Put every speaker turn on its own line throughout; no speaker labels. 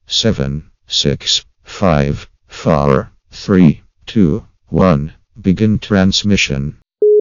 7, 6, 5, 4, 3, 2, 1. Begin transmission.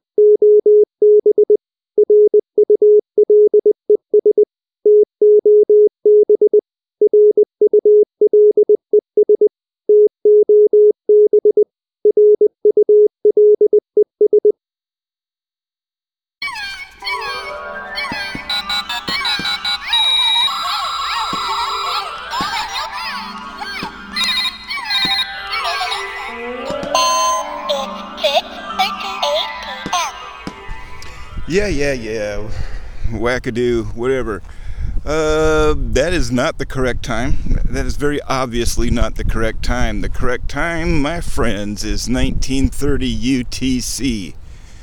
Yeah. Wackadoo, whatever. That is not the correct time. That is very obviously not the correct time. The correct time, my friends, is 1930 UTC.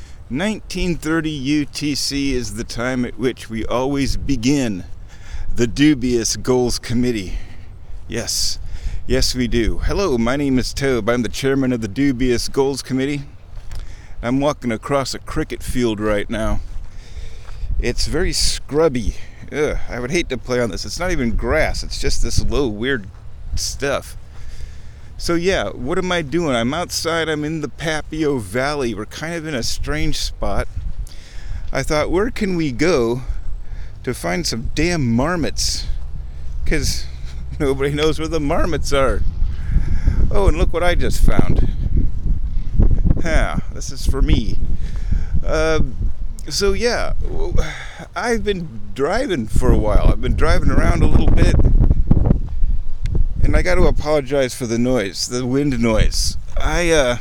1930 UTC is the time at which we always begin the Dubious Goals Committee. Yes, we do. Hello, my name is Tobe. I'm the chairman of the Dubious Goals Committee. I'm walking across a cricket field right now. It's very scrubby. Ugh, I would hate to play on this. It's not even grass. It's just this low, weird stuff. So yeah, what am I doing? I'm outside. I'm in the Papio Valley. We're kind of in a strange spot. I thought, where can we go to find some damn marmots? Because nobody knows where the marmots are. Oh, and look what I just found. This is for me. So yeah, I've been driving for a while. I've been driving around a little bit, and I got to apologize for the noise, the wind noise. I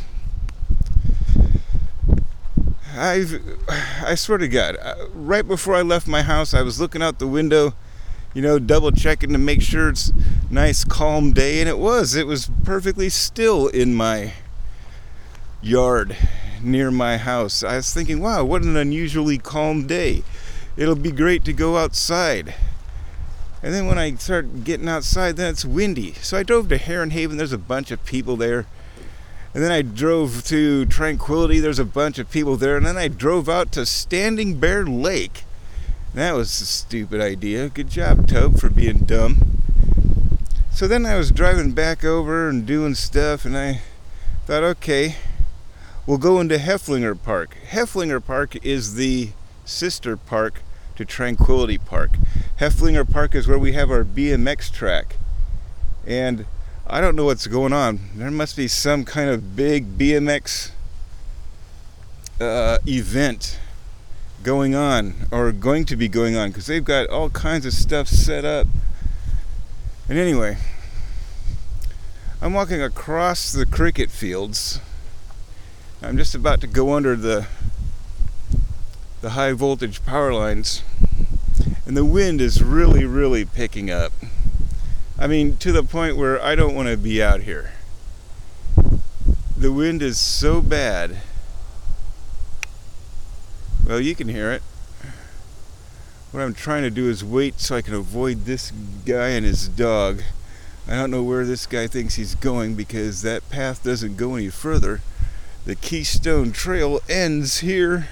swear to God, right before I left my house, I was looking out the window, double checking to make sure it's nice, calm day, and it was perfectly still in my yard near my house. I was thinking, wow, what an unusually calm day. It'll be great to go outside. And then when I start getting outside, then it's windy. So I drove to Heron Haven. There's a bunch of people there. And then I drove to Tranquility. There's a bunch of people there. And then I drove out to Standing Bear Lake. That was a stupid idea. Good job, Tobe, for being dumb. So then I was driving back over and doing stuff, and I thought, okay, we'll go into Heflinger Park. Heflinger Park is the sister park to Tranquility Park. Heflinger Park is where we have our BMX track. And I don't know what's going on. There must be some kind of big BMX event going on, or going to be going on, because they've got all kinds of stuff set up. And anyway, I'm walking across the cricket fields. I'm just about to go under the high voltage power lines, and the wind is really, really picking up. I mean, to the point where I don't want to be out here. The wind is so bad. Well, you can hear it. What I'm trying to do is wait so I can avoid this guy and his dog. I don't know where this guy thinks he's going, because that path doesn't go any further. The Keystone Trail ends here.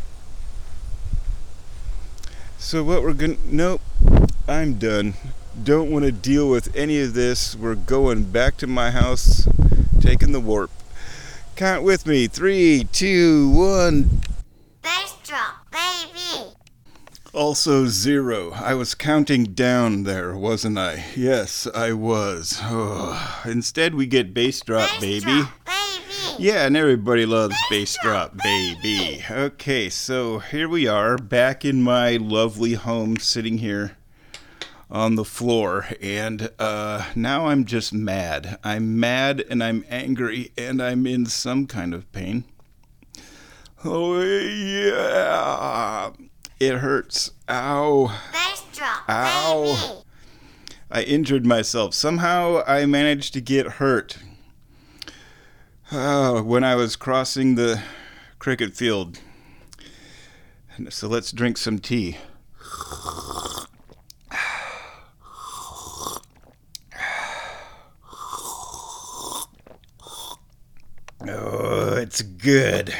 So what we're gonna... Nope, I'm done. Don't want to deal with any of this. We're going back to my house, taking the warp. Count with me. 3, 2, 1.
Bass drop, baby.
Also 0. I was counting down there, wasn't I? Yes, I was. Oh. Instead, we get bass drop, baby.
Drop, baby.
Yeah, and everybody loves bass drop, baby. Okay, so here we are, back in my lovely home, sitting here on the floor, and now I'm just mad. I'm mad, and I'm angry, and I'm in some kind of pain. Oh, yeah. It hurts. Ow.
Bass drop,
Ow. I injured myself. Somehow I managed to get hurt when I was crossing the cricket field. So let's drink some tea. Oh, it's good.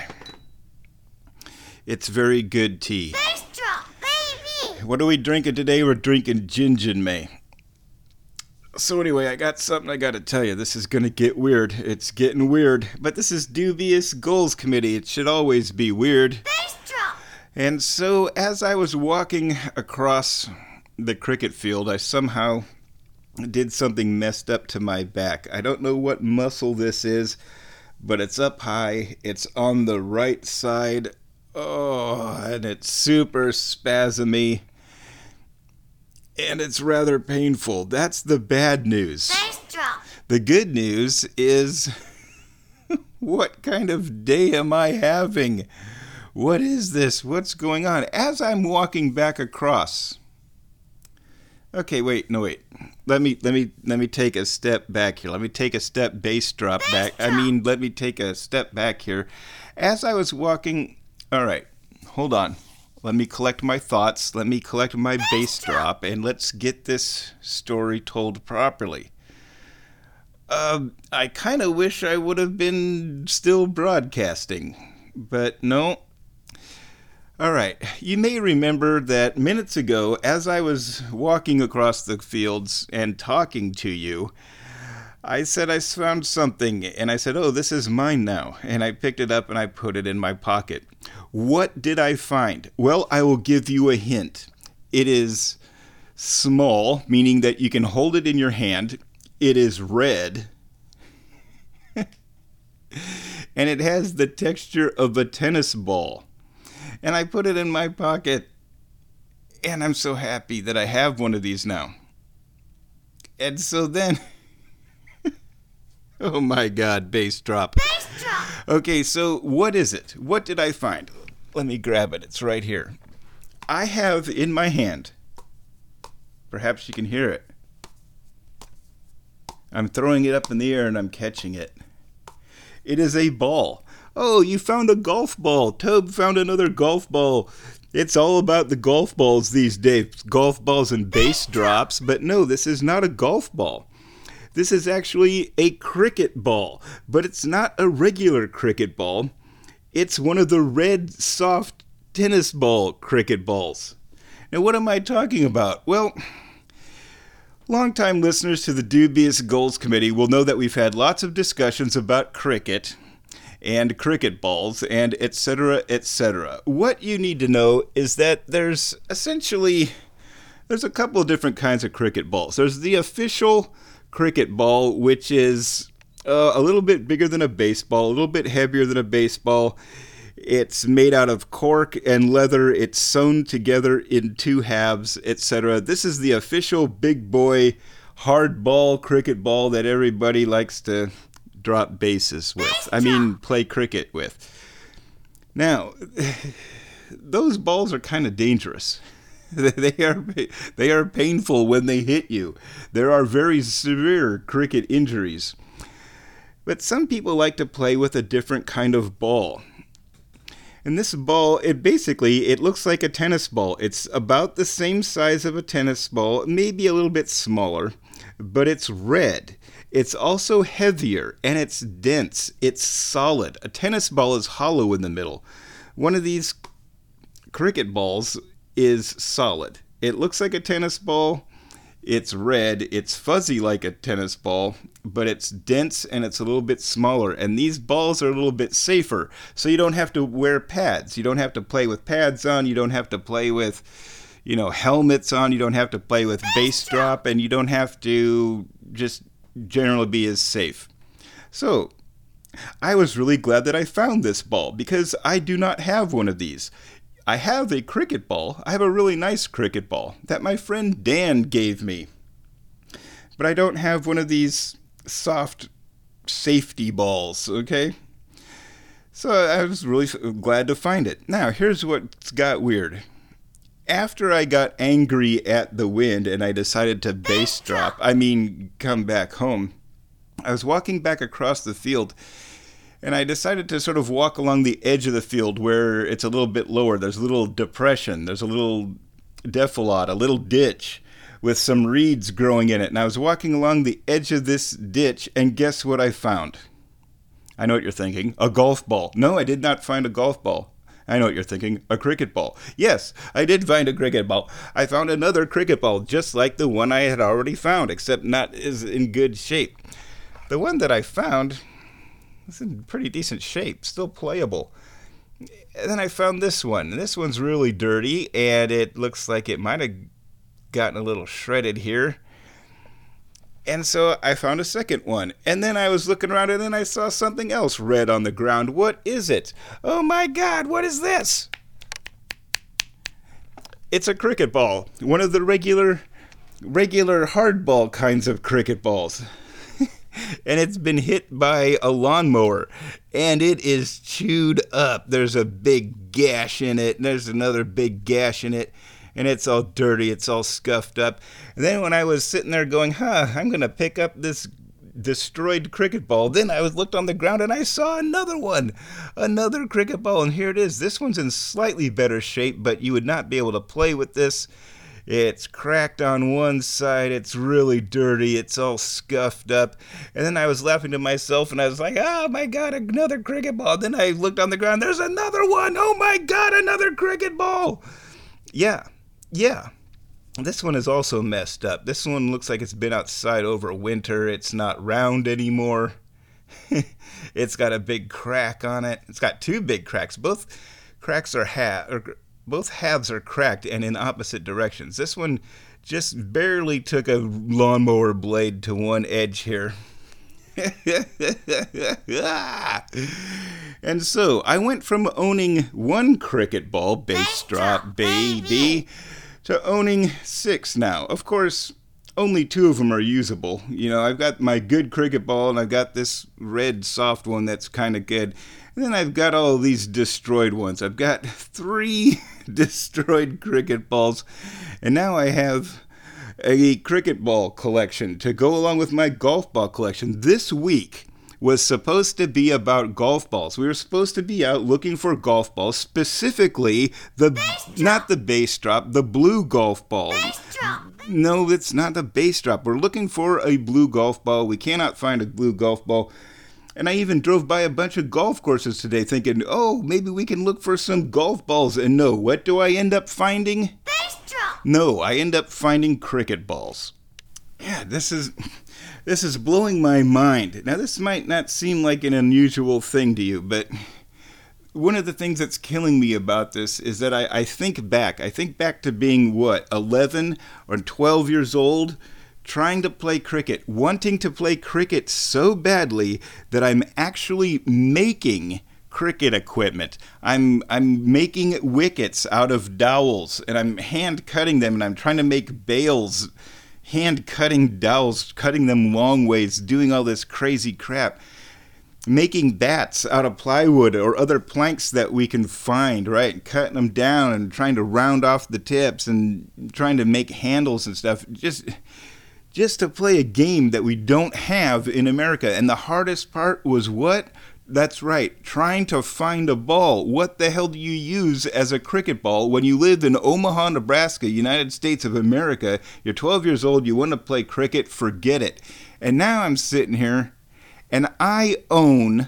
It's very good tea.
Bass drop, baby.
What are we drinking today? We're drinking Gin May. So anyway, I got something I got to tell you. This is going to get weird. It's getting weird. But this is Dubious Goals Committee. It should always be weird.
Bass drum.
And so as I was walking across the cricket field, I somehow did something messed up to my back. I don't know what muscle this is, but it's up high. It's on the right side. Oh, and it's super spasmy. And it's rather painful. That's the bad news.
Bass drum.
The good news is, what kind of day am I having? What is this? What's going on? As I'm walking back across. Okay, wait. Let me take a step back here. Let me take a step bass drop back. Let me take a step back here. As I was walking, all right, hold on. Let me collect my thoughts. Let me collect my bass drop, and let's get this story told properly. I kind of wish I would have been still broadcasting, but no. All right, you may remember that minutes ago, as I was walking across the fields and talking to you, I said I found something, and I said, oh, this is mine now, and I picked it up and I put it in my pocket. What did I find? Well, I will give you a hint. It is small, meaning that you can hold it in your hand. It is red, and it has the texture of a tennis ball. And I put it in my pocket, and I'm so happy that I have one of these now. And so then, oh my God, bass drop.
Bass drum.
Okay, so what is it? What did I find? Let me grab it. It's right here. I have in my hand, perhaps you can hear it. I'm throwing it up in the air and I'm catching it. It is a ball. Oh, you found a golf ball. Tobe found another golf ball. It's all about the golf balls these days. Golf balls and bass drops. But no, this is not a golf ball. This is actually a cricket ball. But it's not a regular cricket ball. It's one of the red, soft tennis ball cricket balls. Now, what am I talking about? Well, longtime listeners to the Dubious Goals Committee will know that we've had lots of discussions about cricket and cricket balls, and etc., etc. What you need to know is that there's a couple of different kinds of cricket balls. There's the official cricket ball, which is a little bit bigger than a baseball, a little bit heavier than a baseball. It's made out of cork and leather. It's sewn together in two halves, etc. This is the official big boy hard ball cricket ball that everybody likes to drop bases with. Play cricket with. Now, those balls are kind of dangerous. They are painful when they hit you. There are very severe cricket injuries. But some people like to play with a different kind of ball. And this ball, it looks like a tennis ball. It's about the same size of a tennis ball, maybe a little bit smaller, but it's red. It's also heavier, and it's dense. It's solid. A tennis ball is hollow in the middle. One of these cricket balls is solid. It looks like a tennis ball. It's red. It's fuzzy like a tennis ball, but it's dense and it's a little bit smaller. And these balls are a little bit safer, so you don't have to wear pads. You don't have to play with pads on. You don't have to play with, helmets on. You don't have to play with bass drop, and you don't have to just generally be as safe. So I was really glad that I found this ball because I do not have one of these. I have a cricket ball. I have a really nice cricket ball that my friend Dan gave me. But I don't have one of these soft safety balls, okay? So I was really glad to find it. Now, here's what got weird. After I got angry at the wind and I decided to bass drop, come back home, I was walking back across the field and I decided to sort of walk along the edge of the field where it's a little bit lower. There's a little depression. There's a little defilade, a little ditch with some reeds growing in it. And I was walking along the edge of this ditch, and guess what I found? I know what you're thinking. A golf ball. No, I did not find a golf ball. I know what you're thinking, a cricket ball. Yes, I did find a cricket ball. I found another cricket ball, just like the one I had already found, except not as in good shape. The one that I found was in pretty decent shape, still playable. And then I found this one. This one's really dirty, and it looks like it might have gotten a little shredded here. And so I found a second one. And then I was looking around and then I saw something else red on the ground. What is it? Oh my God, what is this? It's a cricket ball. One of the regular hardball kinds of cricket balls. And it's been hit by a lawnmower. And it is chewed up. There's a big gash in it. And there's another big gash in it. And it's all dirty, it's all scuffed up. And then when I was sitting there going, I'm going to pick up this destroyed cricket ball, then I looked on the ground and I saw another one, another cricket ball, and here it is. This one's in slightly better shape, but you would not be able to play with this. It's cracked on one side, it's really dirty, it's all scuffed up. And then I was laughing to myself and I was like, oh my God, another cricket ball. Then I looked on the ground, there's another one, oh my God, another cricket ball. Yeah, this one is also messed up. This one looks like it's been outside over winter. It's not round anymore. It's got a big crack on it. It's got two big cracks. Both cracks are both halves are cracked and in opposite directions. This one just barely took a lawnmower blade to one edge here. And so I went from owning one cricket ball, bass drop baby, to owning 6 now. Of course, only 2 of them are usable. You know, I've got my good cricket ball and I've got this red soft one that's kind of good. And then I've got all these destroyed ones. I've got 3 destroyed cricket balls. And now I have a cricket ball collection to go along with my golf ball collection. This week was supposed to be about golf balls. We were supposed to be out looking for golf balls, specifically not the bass drop, the blue golf ball. No, it's not the bass drop. We're looking for a blue golf ball. We cannot find a blue golf ball. And I even drove by a bunch of golf courses today thinking, oh, maybe we can look for some golf balls. And no, what do I end up finding? No, I end up finding cricket balls. Yeah, this is blowing my mind. Now, this might not seem like an unusual thing to you, but one of the things that's killing me about this is that I think back. I think back to being, 11 or 12 years old, trying to play cricket, wanting to play cricket so badly that I'm actually making cricket equipment. I'm making wickets out of dowels, and I'm hand cutting them, and I'm trying to make bales, hand cutting dowels, cutting them long ways, doing all this crazy crap. Making bats out of plywood or other planks that we can find, right? Cutting them down and trying to round off the tips and trying to make handles and stuff. Just to play a game that we don't have in America. And the hardest part was what? That's right, trying to find a ball. What the hell do you use as a cricket ball when you live in Omaha, Nebraska, United States of America? You're 12 years old, you want to play cricket, forget it. And now I'm sitting here, and I own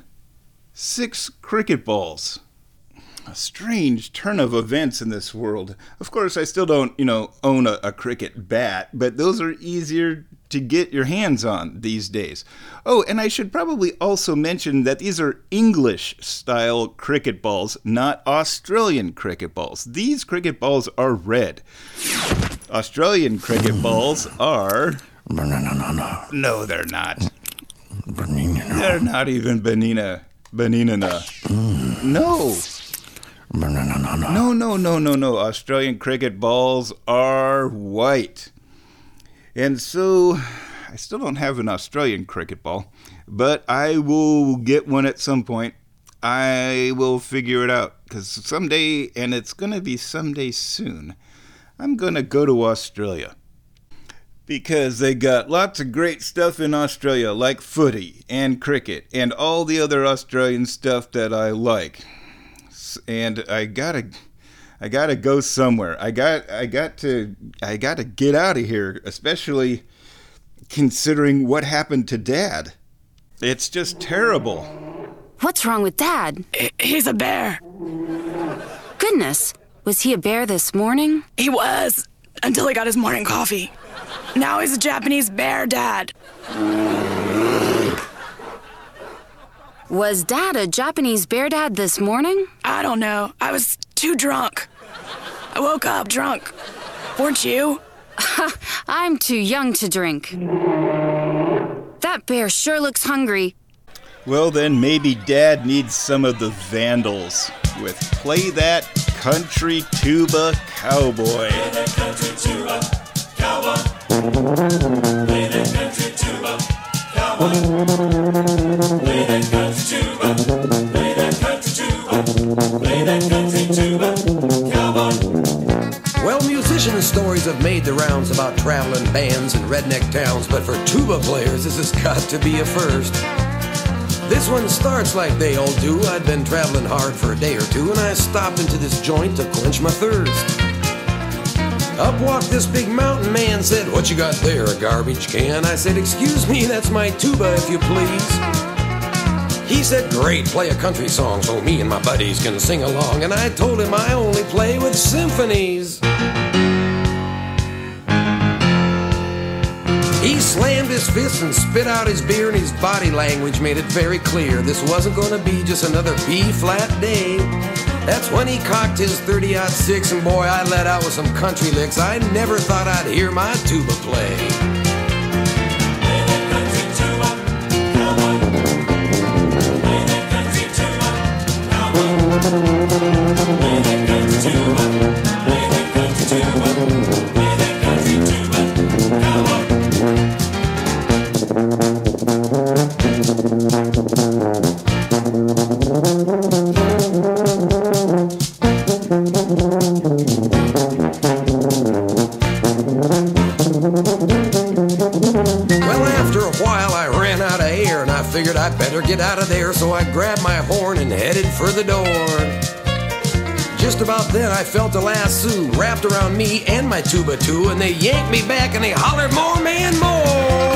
6 cricket balls. A strange turn of events in this world. Of course, I still don't, own a cricket bat, but those are easier to get your hands on these days. Oh, and I should probably also mention that these are English-style cricket balls, not Australian cricket balls. These cricket balls are red. Australian cricket balls are... No, they're not. They're not even banana. No. No. Australian cricket balls are white. And so, I still don't have an Australian cricket ball, but I will get one at some point. I will figure it out, because someday, and it's going to be someday soon, I'm going to go to Australia. Because they got lots of great stuff in Australia, like footy and cricket and all the other Australian stuff that I like. And I gotta go somewhere. I got to get out of here, especially considering what happened to Dad. It's just terrible.
What's wrong with Dad?
He's a bear.
goodness. Was he a bear this morning?
He was, until he got his morning coffee. Now he's a Japanese bear dad.
Was Dad a Japanese bear dad this morning?
I don't know. I was too drunk. I woke up drunk. Weren't you?
I'm too young to drink. That bear sure looks hungry.
Well, then maybe Dad needs some of the Vandals with Play That Country Tuba Cowboy. Play that country tuba cowboy. Play that country tuba cowboy. Play that country tuba. Play that country tuba. Play that country tuba cowboy.
Well, musician stories have made the rounds about traveling bands and redneck towns, but for tuba players, this has got to be a first. This one starts like they all do. I'd been traveling hard for a day or two, and I stopped into this joint to quench my thirst. Up walked this big mountain man, said, "What you got there, a garbage can?" I said, "Excuse me, that's my tuba, if you please." He said, "Great, play a country song so me and my buddies can sing along." And I told him I only play with symphonies. He slammed his fist and spit out his beer, and his body language made it very clear this wasn't gonna be just another B-flat day. That's when he cocked his 30-06, and boy, I let out with some country licks I never thought I'd hear my tuba play. Play that country tuba, cowboy. Play that country tuba, cowboy. Play that country tuba, play that country tuba, play that country tuba, cowboy. Well, after a while I ran out of air, and I figured I'd better get out of there, so I grabbed my horn and headed for the door. Just about then I felt a lasso wrapped around me and my tuba too, and they yanked me back and they hollered, "More, man, more!"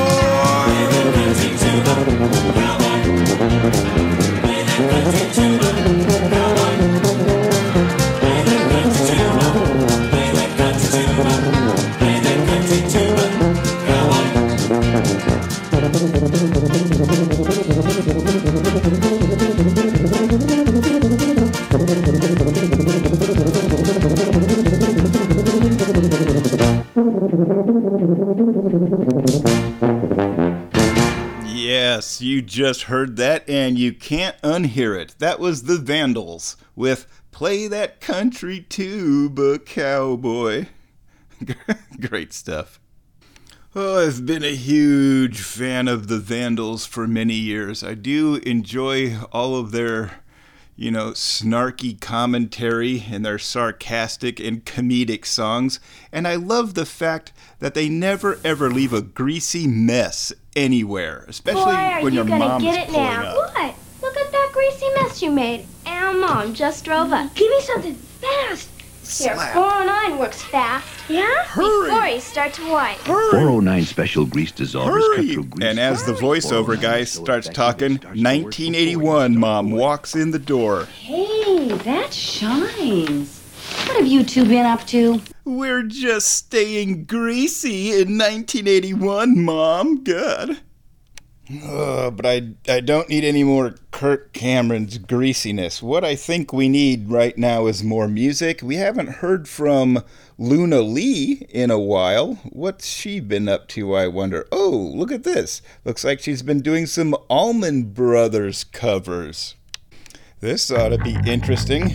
Yes, you just heard that, and you can't unhear it. That was the Vandals with Play That Country Tuba Cowboy. Great stuff. Oh, I've been a huge fan of the Vandals for many years. I do enjoy all of their, snarky commentary and their sarcastic and comedic songs. And I love the fact that they never ever leave a greasy mess anywhere, especially when your mom's pulling up.
What? Look at that greasy mess you made. And our mom just drove up. Give me something fast. Here, 409 works fast. Yeah?
Hurry.
Before you start to wipe.
409 Special Grease Dissolver is cut through grease.
And as the voiceover guy starts talking, 1981 Mom walks in the door.
Hey, that shines. What have you two been up to?
We're just staying greasy in 1981, Mom. God. But I don't need any more Kirk Cameron's greasiness. What I think we need right now is more music. We haven't heard from Luna Lee in a while. What's she been up to, I wonder? Oh, look at this. Looks like she's been doing some Allman Brothers covers. This ought to be interesting.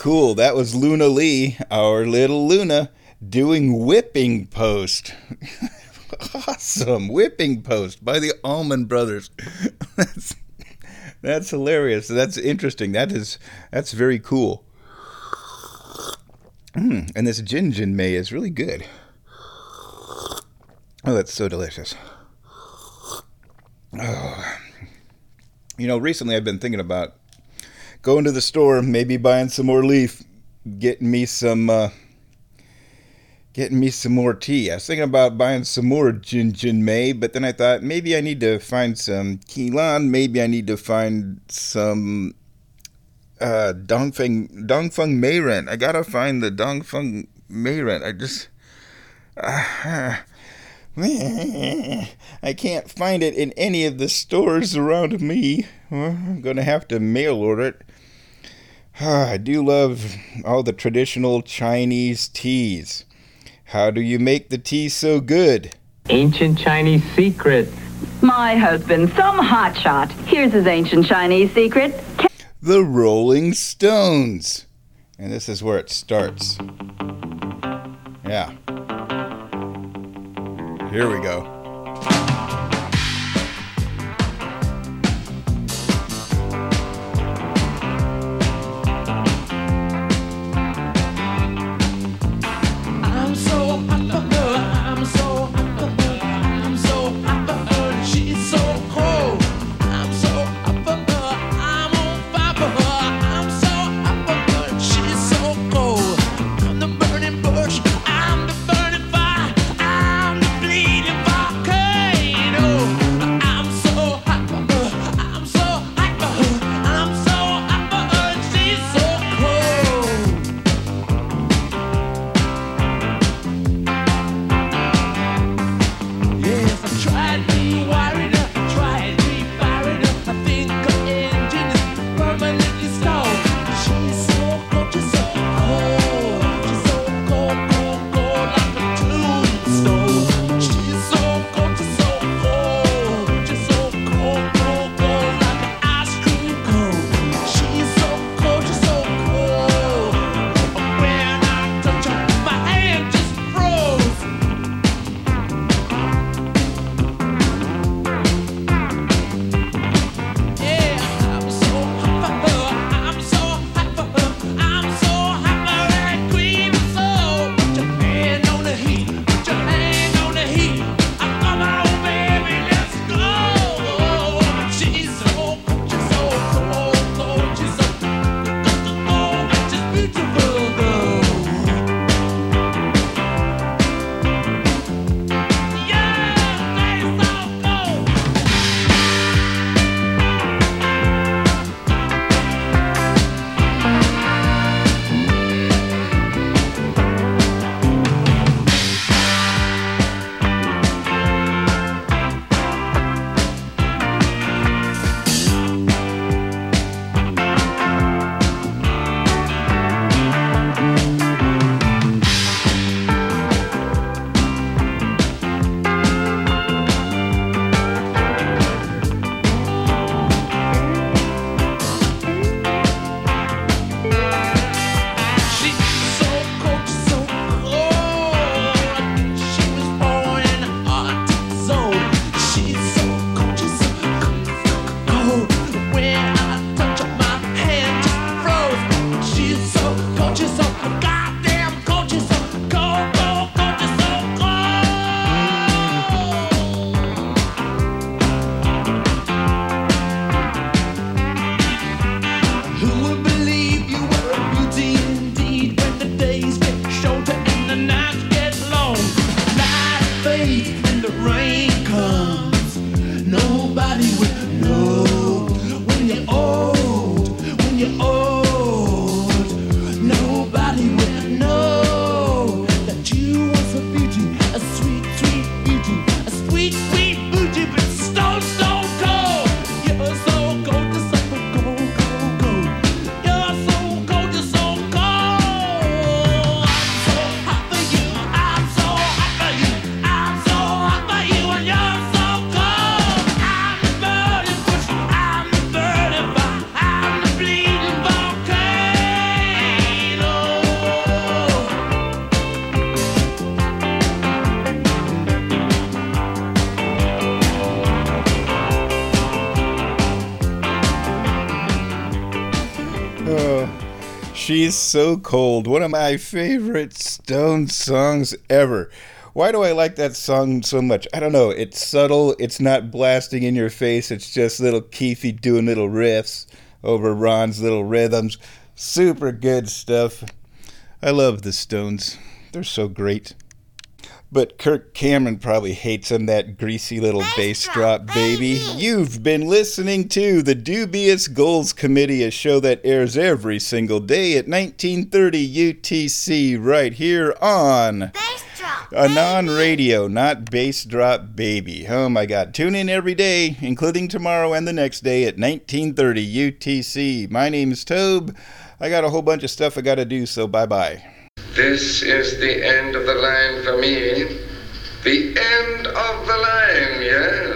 cool. That was Luna Lee, our little Luna, doing Whipping Post. Awesome. Whipping Post by the Allman Brothers. That's hilarious. That's interesting. That's very cool. And this Jin Mei is really good. Oh, that's so delicious. Oh. You know, recently I've been thinking about going to the store, maybe buying some more leaf, getting me some more tea. I was thinking about buying some more Jin Mei, but then I thought maybe I need to find some Keelan. Maybe I need to find some Dongfeng Meiren. I gotta find the Dongfeng Meiren. I can't find it in any of the stores around me. I'm gonna have to mail order it. I do love all the traditional Chinese teas. How do you make the tea so good?
Ancient Chinese secret.
My husband, some hotshot. Here's his ancient Chinese secret.
The Rolling Stones. And this is where it starts. Yeah. Here we go.
I'm the burning bush, I'm the burning fire, I'm the bleeding fire.
She's So Cold, one of my favorite Stones songs ever. Why do I like that song so much? I don't know. It's subtle. It's not blasting in your face. It's just little Keithy doing little riffs over Ron's little rhythms. Super good stuff. I love the Stones. They're so great. But Kirk Cameron probably hates him, that greasy little bass drop baby. You've been listening to the Dubious Goals Committee, a show that airs every single day at 1930 UTC right here on Anon Radio, not Bass Drop Baby. Oh my God. Tune in every day, including tomorrow and the next day at 1930 UTC. My name's Tobe. I got a whole bunch of stuff I got to do, so bye-bye.
This is the end of the line for me. The end of the line, yes.